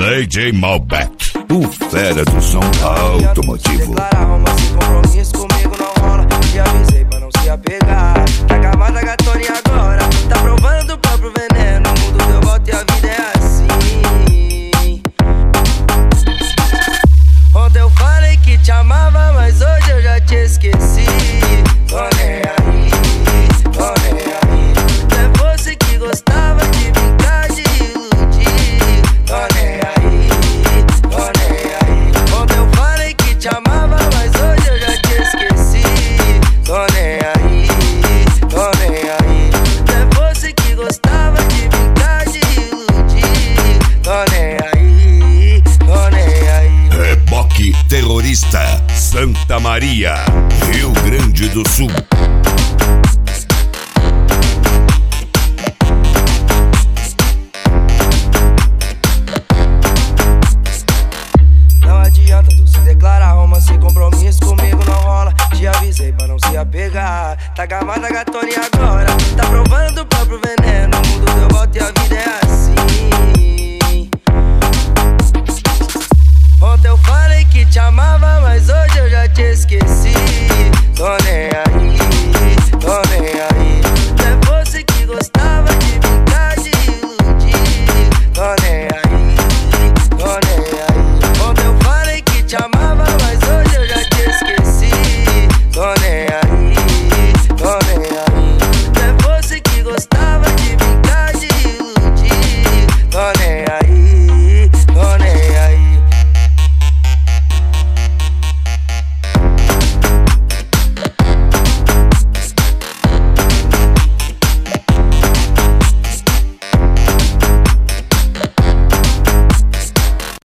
DJ Malbec, o fera do som automotivo. Declarar romance, compromisso comigo não rola. Te avisei pra não se apegar. Tá acabada a gatona e agora tá provando o próprio veneno. O mundo deu volta e a vida é assim. Ontem eu falei que te amava, mas hoje eu já te esqueci. Tô nem aí, tô nem aí. É você que gostava de brincar, de iludir. Tô nem aí, tô nem aí. Ontem eu falei que te amava, mas hoje eu já te esqueci. Tô nem aí, tô nem aí. É você que gostava de brincar, de iludir. Tô nem aí, tô nem aí. Reboque Terrorista, Santa Maria, Rio Grande do Sul. Não adianta tu se declarar romance, compromisso comigo não rola. Te avisei pra não se apegar. Tá gamada a gatona e agora tá provando o próprio veneno. O mundo deu volta e a vida é assim. Ontem eu falei que te amava, mas hoje eu já te esqueci. Tô nem